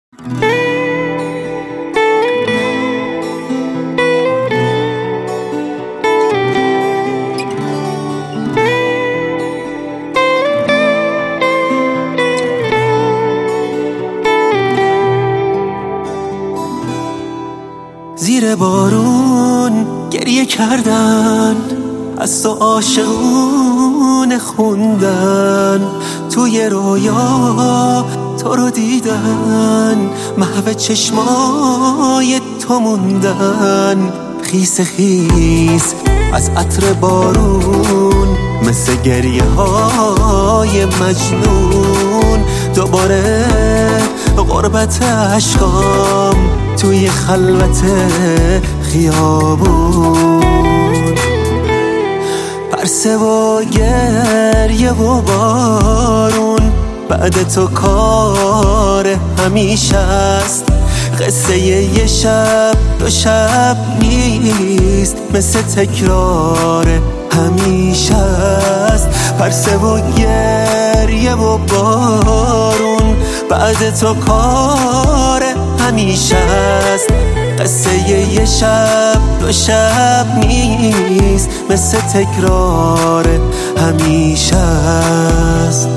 زیر بارون گریه کردن، از تو عاشقونه خوندن، توی رویا تو رو دیدن، محو چشمای تو موندن. خیس خیس از عطر بارون، مثل گریه های مجنون، دوباره غربت عشقام توی خلوت خیابون. پرسه و گریه و بارون، بعد تو کار همیشه است. قصه یه شب دو شب نیست، مثل تکرار همیشه است. پرسه و گریه و بارون، بعد تو کار همیشه است. قصه یه شب دو شب نیست، مثل تکرار همیشه است.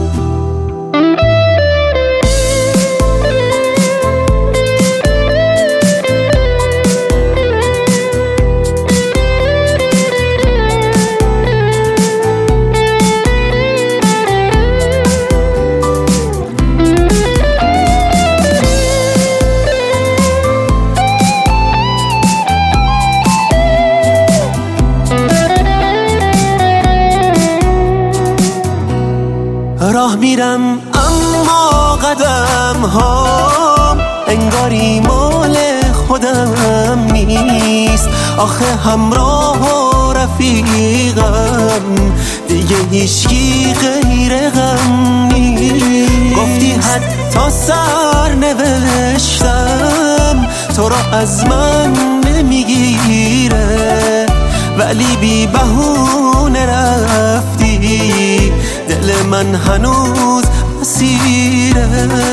راه میرم اما قدم هام انگاری مال خودم نیست. آخه همراه و رفیقم دیگه هیچکی غیر غم نیست. گفتی حتی سر نوشتم تو را از من نمیگیره، ولی بی بهونه رفتی، دل من هنوز اسیره.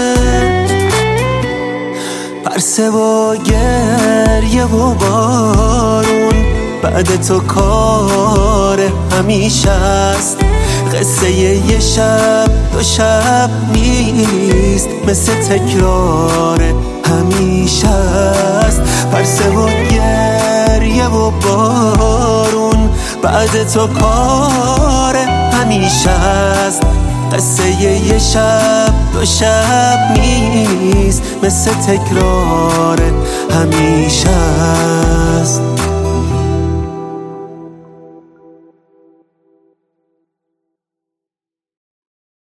پرسه و گریه و بارون، بعد تو کار همیشه است. قصه یه شب دو شب نیست، مثل تکرار همیشه است. پرسه و گریه و بارون، بعد تو کار همیشه است. قصه یه شب دو شب نیست، مثل تکرار همیشه است.